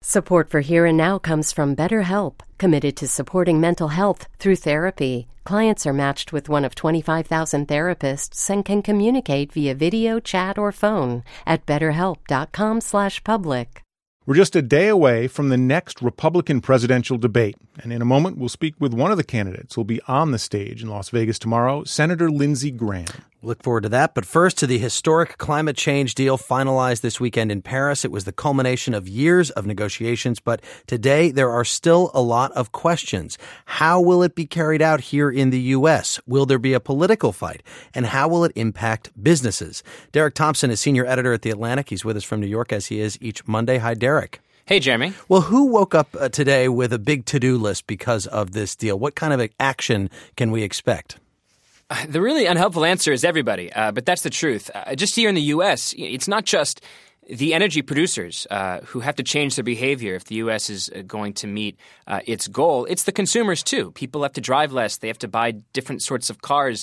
Support for Here and Now comes from BetterHelp, committed to supporting mental health through therapy. Clients are matched with one of 25,000 therapists and can communicate via video, chat, or phone at betterhelp.com/public. We're just a day away from the next Republican presidential debate, and in a moment we'll speak with one of the candidates who'll be on the stage in Las Vegas tomorrow, Senator Lindsey Graham. Look forward to that. But first, to the historic climate change deal finalized this weekend in Paris. It was the culmination of years of negotiations, but today there are still a lot of questions. How will it be carried out here in the U.S.? Will there be a political fight? And how will it impact businesses? Derek Thompson is senior editor at The Atlantic. He's with us from New York, as he is each Monday. Hi, Derek. Hey, Jeremy. Well, who woke up today with a big to-do list because of this deal? What kind of action can we expect? The really unhelpful answer is everybody, but that's the truth. Just here in the U.S., it's not just the energy producers who have to change their behavior if the U.S. is going to meet its goal. It's the consumers, too. People have to drive less. They have to buy different sorts of cars.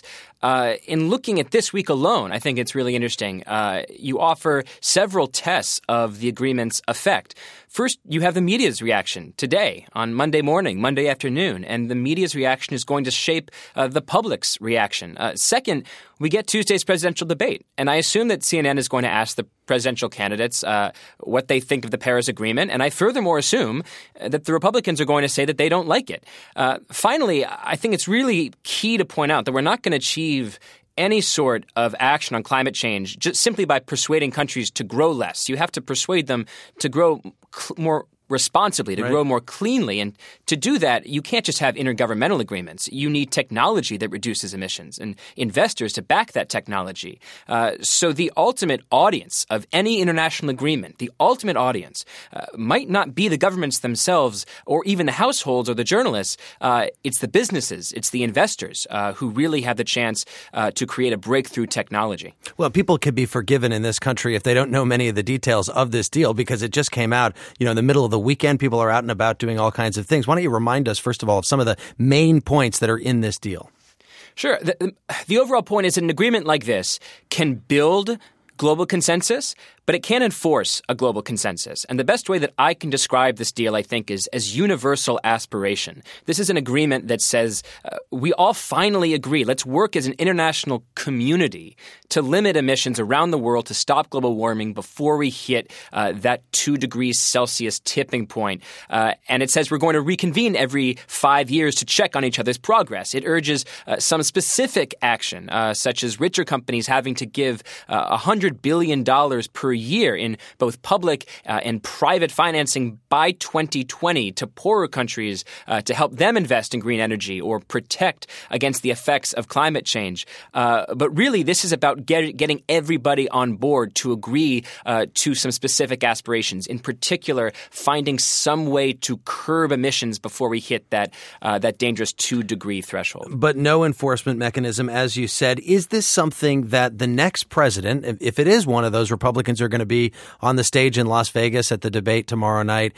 In looking at this week alone, I think it's really interesting. You offer several tests of the agreement's effect. First, you have the media's reaction today on Monday morning, Monday afternoon, and the media's reaction is going to shape the public's reaction. Second, we get Tuesday's presidential debate, and I assume that CNN is going to ask the presidential candidates what they think of the Paris Agreement, and I furthermore assume that the Republicans are going to say that they don't like it. Finally, I think it's really key to point out that we're not going to achieve any sort of action on climate change just simply by persuading countries to grow less. You have to persuade them to grow more responsibly, to grow more cleanly. And to do that, you can't just have intergovernmental agreements. You need technology that reduces emissions and investors to back that technology. So the ultimate audience of any international agreement, the ultimate audience, might not be the governments themselves or even the households or the journalists. It's the businesses, it's the investors who really have the chance to create a breakthrough technology. Well, people could be forgiven in this country if they don't know many of the details of this deal because it just came out, in the middle of the weekend. People are out and about doing all kinds of things. Why don't you remind us, first of all, of some of the main points that are in this deal? Sure. The overall point is that an agreement like this can build global consensus, but it can't enforce a global consensus. And the best way that I can describe this deal, I think, is as universal aspiration. This is an agreement that says we all finally agree. Let's work as an international community to limit emissions around the world to stop global warming before we hit that 2 degrees Celsius tipping point. And it says we're going to reconvene every 5 years to check on each other's progress. It urges some specific action, such as richer companies having to give $100 billion per year in both public and private financing by 2020 to poorer countries to help them invest in green energy or protect against the effects of climate change. But really, this is about getting everybody on board to agree to some specific aspirations, in particular, finding some way to curb emissions before we hit that dangerous 2-degree threshold. But no enforcement mechanism, as you said. Is this something that the next president, if it is one of those Republicans are going to be on the stage in Las Vegas at the debate tomorrow night,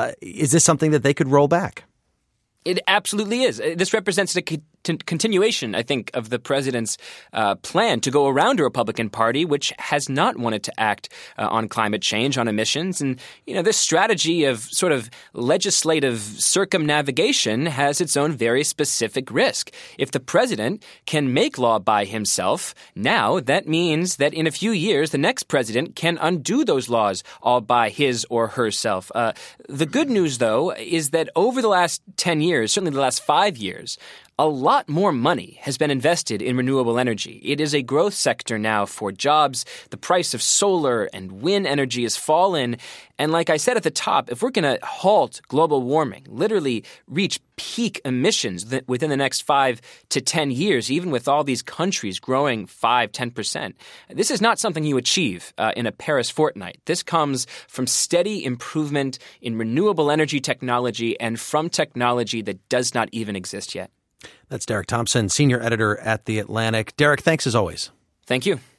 is this something that they could roll back? It absolutely is. This represents a continuation, I think, of the president's plan to go around a Republican Party, which has not wanted to act on climate change, on emissions. And, this strategy of sort of legislative circumnavigation has its own very specific risk. If the president can make law by himself, now that means that in a few years, the next president can undo those laws all by his or herself. The good news, though, is that over the last 10 years, certainly the last 5 years, a lot more money has been invested in renewable energy. It is a growth sector now for jobs. The price of solar and wind energy has fallen. And like I said at the top, if we're going to halt global warming, literally reach peak emissions within the next 5 to 10 years, even with all these countries growing 5-10%, this is not something you achieve in a Paris fortnight. This comes from steady improvement in renewable energy technology and from technology that does not even exist yet. That's Derek Thompson, senior editor at The Atlantic. Derek, thanks as always. Thank you.